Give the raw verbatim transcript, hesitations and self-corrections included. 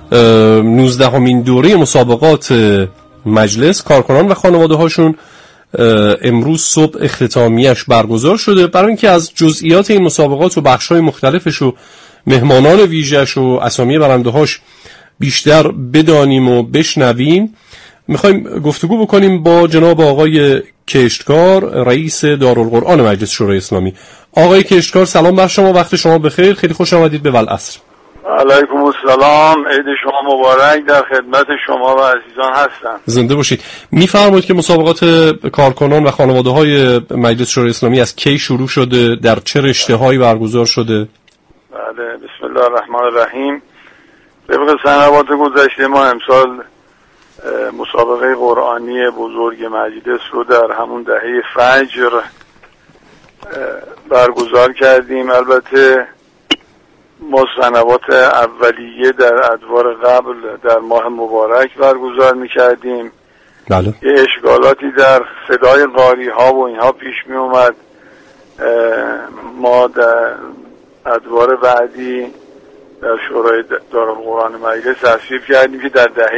نوزدهمین دوره مسابقات مجلس کارکنان و خانواده هاشون امروز صبح اختتامیش برگزار شده. برای اینکه از جزئیات این مسابقات و بخش‌های مختلفش و مهمانان ویژه‌اش و اسامی برنده‌هاش بیشتر بدانیم و بشنویم، میخوایم گفتگو بکنیم با جناب آقای کشتکار، رئیس دارالقرآن مجلس شورای اسلامی. آقای کشتکار سلام بر شما، وقت شما بخیر، خیلی خوش آمدید به والعصر. علیکم السلام، عید شما مبارک، در خدمت شما و عزیزان هستم. زنده باشید. میفرمایید که مسابقات کارکنان و خانواده های مجلس شورای اسلامی از کی شروع شده، در چه رشته‌هایی برگزار شده؟ بله، بسم الله الرحمن الرحیم. طبق سنوات گذشته ما امسال مسابقه قرآنی بزرگ مجلس رو در همون دهه فجر برگزار کردیم. البته ما سنوات اولیه در ادوار قبل در ماه مبارک برگزار می‌کردیم. بله. یه اشکالاتی در صدای قاری ها و اینها پیش می اومد. ما در ادوار بعدی در شورای دارالقرآن مجلس تصویب کردیم که در دهه